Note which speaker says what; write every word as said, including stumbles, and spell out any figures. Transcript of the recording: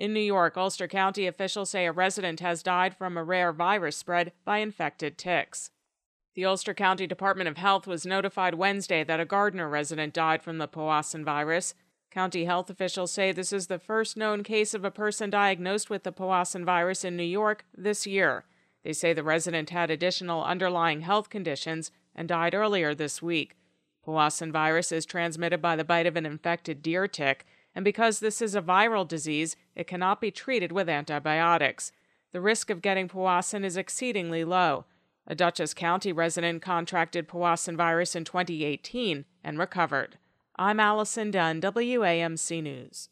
Speaker 1: In New York, Ulster County officials say a resident has died from a rare virus spread by infected ticks. The Ulster County Department of Health was notified Wednesday that a Gardner resident died from the Powassan virus. County health officials say this is the first known case of a person diagnosed with the Powassan virus in New York this year. They say the resident had additional underlying health conditions and died earlier this week. Powassan virus is transmitted by the bite of an infected deer tick, and because this is a viral disease, it cannot be treated with antibiotics. The risk of getting Powassan is exceedingly low. A Dutchess County resident contracted Powassan virus in twenty eighteen and recovered. I'm Allison Dunn, W A M C News.